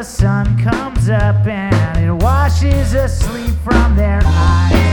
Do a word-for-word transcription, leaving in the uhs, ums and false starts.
the sun comes up and it washes us sleep from their eyes.